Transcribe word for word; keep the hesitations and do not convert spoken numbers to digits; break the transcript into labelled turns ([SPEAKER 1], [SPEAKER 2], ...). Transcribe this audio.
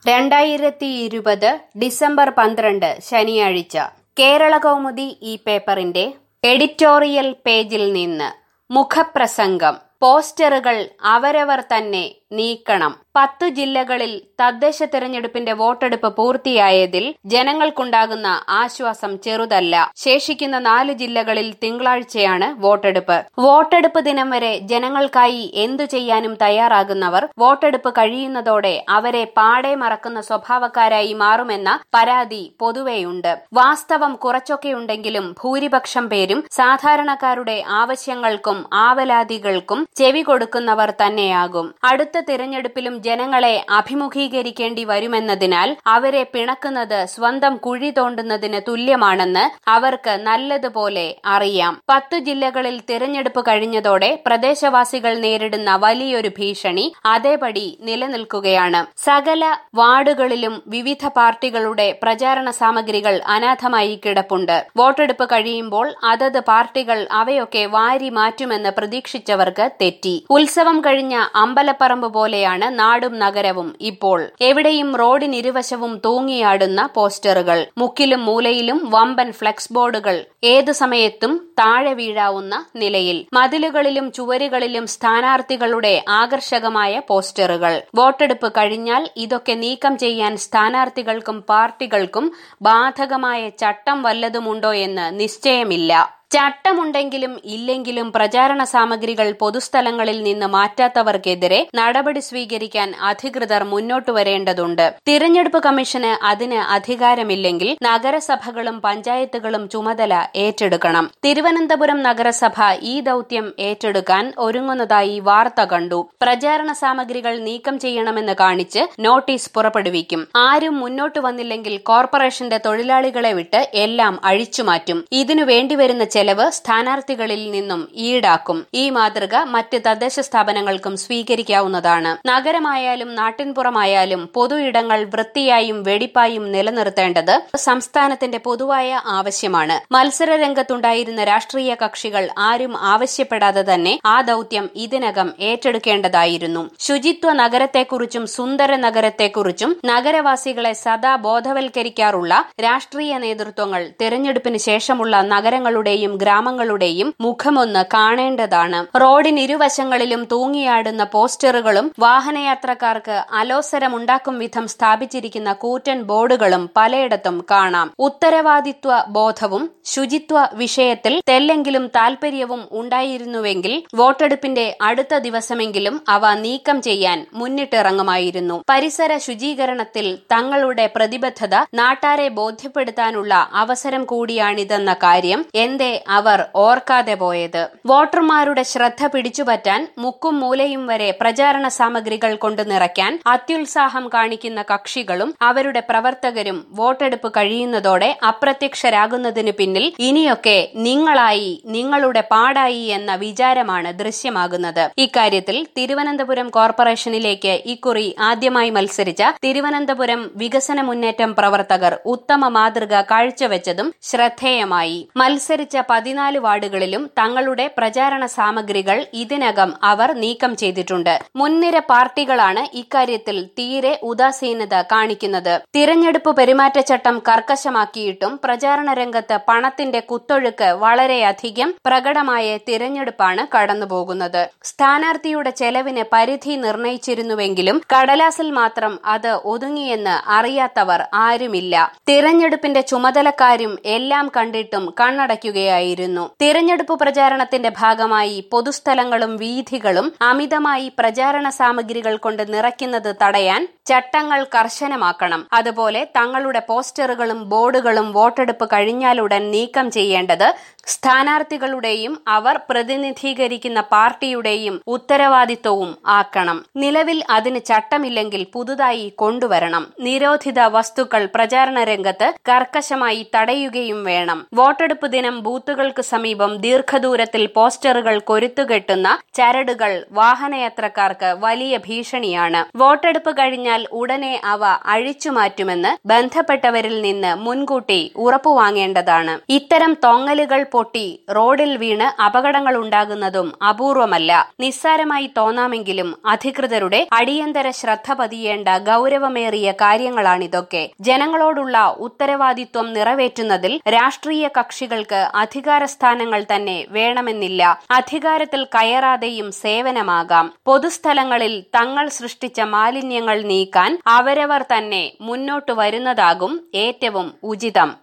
[SPEAKER 1] രണ്ടായിരത്തി ഇരുപത് ഡിസംബർ പന്ത്രണ്ട് ശനിയാഴ്ച കേരളകൗമുദി ഈ പേപ്പറിന്റെ എഡിറ്റോറിയൽ പേജിൽ നിന്ന് മുഖപ്രസംഗം. പോസ്റ്ററുകൾ അവരവർ തന്നെ നീക്കണം. പത്തു ജില്ലകളിൽ തദ്ദേശ തെരഞ്ഞെടുപ്പിന്റെ വോട്ടെടുപ്പ് പൂർത്തിയായതിൽ ജനങ്ങൾക്കുണ്ടാകുന്ന ആശ്വാസം ചെറുതല്ല. ശേഷിക്കുന്ന നാല് ജില്ലകളിൽ തിങ്കളാഴ്ചയാണ് വോട്ടെടുപ്പ്. വോട്ടെടുപ്പ് ദിനം വരെ ജനങ്ങൾക്കായി എന്തു ചെയ്യാനും തയ്യാറാകുന്നവർ വോട്ടെടുപ്പ് കഴിയുന്നതോടെ അവരെ പാടെ മറക്കുന്ന സ്വഭാവക്കാരായി മാറുമെന്ന പരാതി പൊതുവെയുണ്ട്. വാസ്തവം കുറച്ചൊക്കെയുണ്ടെങ്കിലും ഭൂരിപക്ഷം പേരും സാധാരണക്കാരുടെ ആവശ്യങ്ങൾക്കും ആവലാതികൾക്കും ചെവി കൊടുക്കുന്നവർ തന്നെയാകും. അടുത്ത തിരഞ്ഞെടുപ്പിലും ജനങ്ങളെ അഭിമുഖീകരിക്കേണ്ടി വരുമെന്നതിനാൽ അവരെ പിണക്കുന്നത് സ്വന്തം കുഴി തോണ്ടുന്നതിന് തുല്യമാണെന്ന് അവർക്ക് നല്ലതുപോലെ അറിയാം. പത്തു ജില്ലകളിൽ തിരഞ്ഞെടുപ്പ് കഴിഞ്ഞതോടെ പ്രദേശവാസികൾ നേരിടുന്ന വലിയൊരു ഭീഷണി അതേപടി നിലനിൽക്കുകയാണ്. സകല വാർഡുകളിലും വിവിധ പാർട്ടികളുടെ പ്രചാരണ സാമഗ്രികൾ അനാഥമായി കിടപ്പുണ്ട്. വോട്ടെടുപ്പ് കഴിയുമ്പോൾ അതത് പാർട്ടികൾ അവയൊക്കെ വാരി മാറ്റുമെന്ന് പ്രതീക്ഷിച്ചവർക്ക് തെറ്റി. ഉത്സവം കഴിഞ്ഞ അമ്പലപ്പറമ്പ് പോലെയാണ് നാടും നഗരവും ഇപ്പോൾ. എവിടെയും റോഡിനിരുവശവും തൂങ്ങിയാടുന്ന പോസ്റ്ററുകൾ, മുക്കിലും മൂലയിലും വമ്പൻ ഫ്ലെക്സ് ബോർഡുകൾ, ഏതു സമയത്തും താഴെ വീഴാവുന്ന നിലയിൽ. മതിലുകളിലും ചുവരുകളിലും സ്ഥാനാർത്ഥികളുടെ ആകർഷകമായ പോസ്റ്ററുകൾ. വോട്ടെടുപ്പ് കഴിഞ്ഞാൽ ഇതൊക്കെ നീക്കം ചെയ്യാൻ സ്ഥാനാർത്ഥികൾക്കും പാർട്ടികൾക്കും ബാധകമായ ചട്ടം വല്ലതുമുണ്ടോ എന്ന് നിശ്ചയമില്ല. ചട്ടമുണ്ടെങ്കിലും ഇല്ലെങ്കിലും പ്രചാരണ സാമഗ്രികൾ പൊതുസ്ഥലങ്ങളിൽ നിന്ന് മാറ്റാത്തവർക്കെതിരെ നടപടി സ്വീകരിക്കാൻ അധികൃതർ മുന്നോട്ടു വരേണ്ടതുണ്ട്. തിരഞ്ഞെടുപ്പ് കമ്മീഷന് അതിന് അധികാരമില്ലെങ്കിൽ നഗരസഭകളും പഞ്ചായത്തുകളും ചുമതല ഏറ്റെടുക്കണം. തിരുവനന്തപുരം നഗരസഭ ഈ ദൌത്യം ഏറ്റെടുക്കാൻ ഒരുങ്ങുന്നതായി വാർത്ത കണ്ടു. പ്രചാരണ സാമഗ്രികൾ നീക്കം ചെയ്യണമെന്ന് കാണിച്ച് നോട്ടീസ് പുറപ്പെടുവിക്കും. ആരും മുന്നോട്ടു വന്നില്ലെങ്കിൽ കോർപ്പറേഷന്റെ തൊഴിലാളികളെ വിട്ട് എല്ലാം അഴിച്ചുമാറ്റും. ഇതിനു വേണ്ടിവരുന്ന ചെലവ് സ്ഥാനാർത്ഥികളിൽ നിന്നും ഈടാക്കും. ഈ മാതൃക മറ്റ് തദ്ദേശ സ്ഥാപനങ്ങൾക്കും സ്വീകരിക്കാവുന്നതാണ്. നഗരമായാലും നാട്ടിൻപുറമായാലും പൊതു ഇടങ്ങൾ വൃത്തിയായും വെടിപ്പായും നിലനിർത്തേണ്ടത് സംസ്ഥാനത്തിന്റെ പൊതുവായ ആവശ്യമാണ്. മത്സര രംഗത്തുണ്ടായിരുന്ന രാഷ്ട്രീയ കക്ഷികൾ ആരും ആവശ്യപ്പെടാതെ തന്നെ ആ ദൌത്യം ഇതിനകം ഏറ്റെടുക്കേണ്ടതായിരുന്നു. ശുചിത്വ നഗരത്തെക്കുറിച്ചും സുന്ദര നഗരത്തെക്കുറിച്ചും നഗരവാസികളെ സദാ ബോധവൽക്കരിക്കാറുള്ള രാഷ്ട്രീയ നേതൃത്വങ്ങൾ തിരഞ്ഞെടുപ്പിന് ശേഷമുള്ള നഗരങ്ങളുടെയും ഗ്രാമങ്ങളുടെയും മുഖമൊന്ന് കാണേണ്ടതാണ്. റോഡിനിരുവശങ്ങളിലും തൂങ്ങിയാടുന്ന പോസ്റ്ററുകളും വാഹനയാത്രക്കാർക്ക് അലോസരമുണ്ടാക്കും വിധം സ്ഥാപിച്ചിരിക്കുന്ന കൂറ്റൻ ബോർഡുകളും പലയിടത്തും കാണാം. ഉത്തരവാദിത്വ ബോധവും ശുചിത്വ വിഷയത്തിൽ തെല്ലെങ്കിലും താൽപര്യവും ഉണ്ടായിരുന്നുവെങ്കിൽ വോട്ടെടുപ്പിന്റെ അടുത്ത ദിവസമെങ്കിലും അവ നീക്കം ചെയ്യാൻ മുന്നിട്ടിറങ്ങുമായിരുന്നു. പരിസര ശുചീകരണത്തിൽ തങ്ങളുടെ പ്രതിബദ്ധത നാട്ടാരെ ബോധ്യപ്പെടുത്താനുള്ള അവസരം കൂടിയാണിതെന്ന കാര്യം എന്തേ അവർ ഓർക്കാതെ പോയത്? വോട്ടർമാരുടെ ശ്രദ്ധ പിടിച്ചുപറ്റാൻ മുക്കും മൂലയും വരെ പ്രചാരണ സാമഗ്രികൾ കൊണ്ട് നിറയ്ക്കാൻ അത്യുത്സാഹം കാണിക്കുന്ന കക്ഷികളും അവരുടെ പ്രവർത്തകരും വോട്ടെടുപ്പ് കഴിയുന്നതോടെ അപ്രത്യക്ഷരാകുന്നതിന് പിന്നിൽ ഇനിയൊക്കെ നിങ്ങളായി, നിങ്ങളുടെ പാടായി എന്ന വിചാരമാണ് ദൃശ്യമാകുന്നത്. ഇക്കാര്യത്തിൽ തിരുവനന്തപുരം കോർപ്പറേഷനിലേക്ക് ഇക്കുറി ആദ്യമായി മത്സരിച്ച തിരുവനന്തപുരം വികസന മുന്നേറ്റം പ്രവർത്തകർ ഉത്തമ മാതൃക കാഴ്ചവെച്ചതും ശ്രദ്ധേയമായി. മത്സരിച്ച പതിനാല് വാർഡുകളിലും തങ്ങളുടെ പ്രചാരണ സാമഗ്രികൾ ഇതിനകം അവർ നീക്കം ചെയ്തിട്ടുണ്ട്. മുൻനിര പാർട്ടികളാണ് ഇക്കാര്യത്തിൽ തീരെ ഉദാസീനത കാണിക്കുന്നത്. തിരഞ്ഞെടുപ്പ് പെരുമാറ്റച്ചട്ടം കർക്കശമാക്കിയിട്ടും പ്രചാരണ രംഗത്ത് പണത്തിന്റെ കുത്തൊഴുക്ക് വളരെയധികം പ്രകടമായ തിരഞ്ഞെടുപ്പാണ് കടന്നുപോകുന്നത്. സ്ഥാനാർത്ഥിയുടെ ചെലവിന് പരിധി നിർണയിച്ചിരുന്നുവെങ്കിലും കടലാസിൽ മാത്രം അത് ഒതുങ്ങിയെന്ന് അറിയാത്തവർ ആരുമില്ല. തിരഞ്ഞെടുപ്പിന്റെ ചുമതലക്കാരും എല്ലാം കണ്ടിട്ടും കണ്ണടയ്ക്കുകയായിരുന്നു. തിരഞ്ഞെടുപ്പ് പ്രചാരണത്തിന്റെ ഭാഗമായി പൊതുസ്ഥലങ്ങളും വീഥികളും അമിതമായി പ്രചാരണ സാമഗ്രികൾ കൊണ്ട് നിറയ്ക്കുന്നത് തടയാൻ ചട്ടങ്ങൾ കർശനമാക്കണം. അതുപോലെ തങ്ങളുടെ പോസ്റ്ററുകളും ബോർഡുകളും വോട്ടെടുപ്പ് കഴിഞ്ഞാലുടൻ നീക്കം ചെയ്യേണ്ടത് സ്ഥാനാർത്ഥികളുടെയും അവർ പ്രതിനിധീകരിക്കുന്ന പാർട്ടിയുടെയും ഉത്തരവാദിത്വവും ആക്കണം. നിലവിൽ അതിന് ചട്ടമില്ലെങ്കിൽ പുതുതായി കൊണ്ടുവരണം. നിരോധിത വസ്തുക്കൾ പ്രചാരണ രംഗത്ത് കർക്കശമായി തടയുകയും വേണം. വോട്ടെടുപ്പ് ദിനം ബൂത്ത് ബൂത്തുകൾക്ക് സമീപം ദീർഘദൂരത്തിൽ പോസ്റ്ററുകൾ കൊരുത്തുകെട്ടുന്ന ചരടുകൾ വാഹനയാത്രക്കാർക്ക് വലിയ ഭീഷണിയാണ്. വോട്ടെടുപ്പ് കഴിഞ്ഞാൽ ഉടനെ അവ അഴിച്ചുമാറ്റുമെന്ന് ബന്ധപ്പെട്ടവരിൽ നിന്ന് മുൻകൂട്ടി ഉറപ്പുവാങ്ങേണ്ടതാണ്. ഇത്തരം തൊങ്ങലുകൾ പൊട്ടി റോഡിൽ വീണ് അപകടങ്ങൾ ഉണ്ടാകുന്നതും അപൂർവമല്ല. നിസ്സാരമായി തോന്നാമെങ്കിലും അധികൃതരുടെ അടിയന്തര ശ്രദ്ധ പതിയേണ്ട ഗൌരവമേറിയ കാര്യങ്ങളാണിതൊക്കെ. ജനങ്ങളോടുള്ള ഉത്തരവാദിത്വം നിറവേറ്റുന്നതിൽ രാഷ്ട്രീയ കക്ഷികൾക്ക് അധികാരസ്ഥാനങ്ങൾ തന്നെ വേണമെന്നില്ല. അധികാരത്തിൽ കയറാതെയും സേവനമാകാം. പൊതുസ്ഥലങ്ങളിൽ തങ്ങൾ സൃഷ്ടിച്ച മാലിന്യങ്ങൾ നീക്കാൻ അവരവർ തന്നെ മുന്നോട്ടു വരുന്നതാകും ഏറ്റവും ഉചിതം.